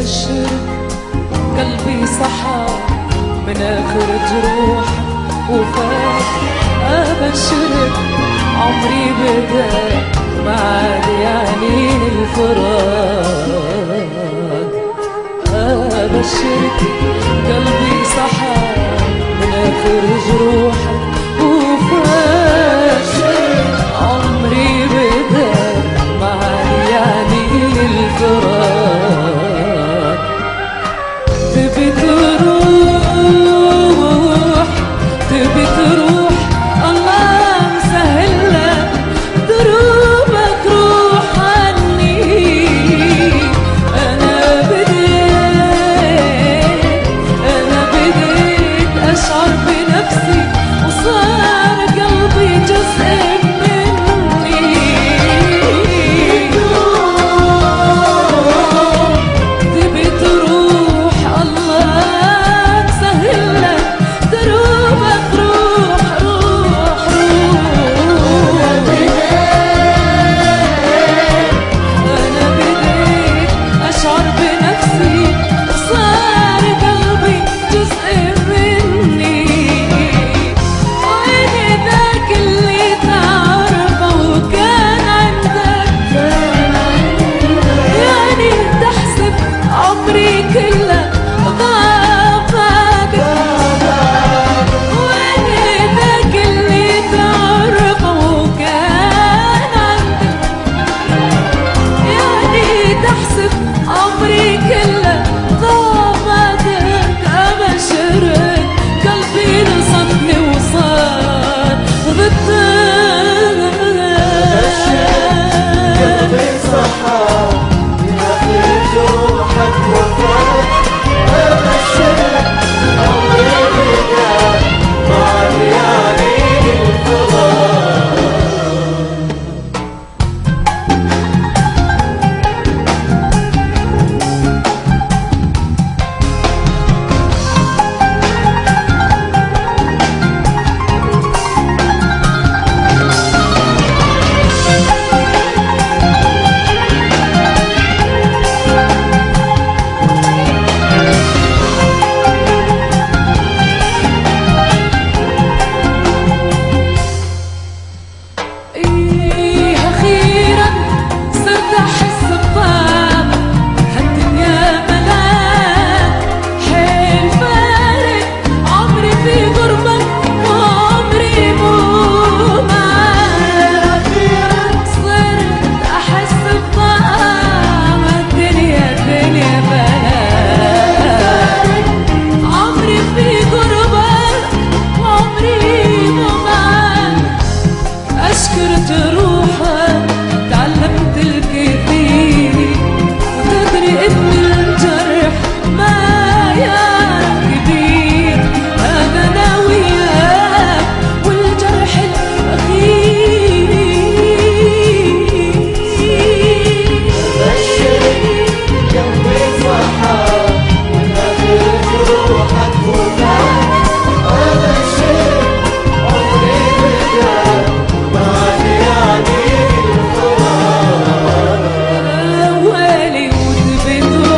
أبشرك قلبي صحى من آخر جروح وفات. أبشرك عمري بدا ما عاد يعني الفراق. أبشرك قلبي صحى من آخر جروح وفات. عمري بدا ما عاد يعني الفراق. تبي تروح تبي تروح الله مسهل لك دروبك روح عني. أنا بديت أشعر بنفسي وصار قلبي جزء مني. تبي تروح الله مسهل لك دروبك روح روح روح. أنا بديت أشعر بنفسي وصار قلبي جزء مني. وين ذاك اللي تعرفه وكان عندك يعني تحسب عمري كله ضافك. وين ذاك اللي تعرفه وكان عندك يعني تحسب عمري كله ضافك. أبشرك قلبي نصفني وصار ضدك. قلبي صحى من آخر جروحك وفات. أبشرك عمري بدا ما عاد يعني الفراق. إيه أخيراً صرت أحس بطعم هالدنيا ملاك. حيل فارق عمري في غربك وعمري مو معاك. صرت أحس بطعم هالدنيا ملاك. عمري في غربك وعمري مو معاك. أشكرت روحك تعلمت الكثير وتدري إن الجرح ما يعرف كبير. أنا أنا وياك والجرح الأخير. أبشرك قلبي صحى من آخر جروحك وفات. أبشرك عمري بدا ما عاد يعني الفراق. ويلي وتبي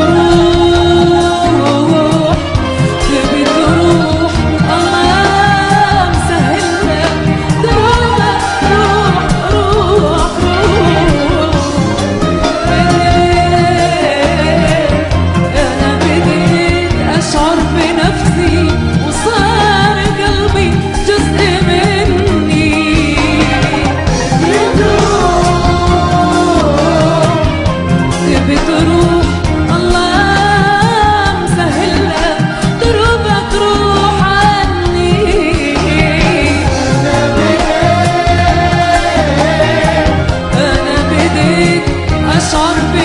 تروح تبي تروح الله مسهل لك دروبك روح روح روح. أنا بديت أشعر بنفسي وصار قلبي جزء مني. تبي تروح الله مسهل لك دروبك روح عني. أنا بديت أشعر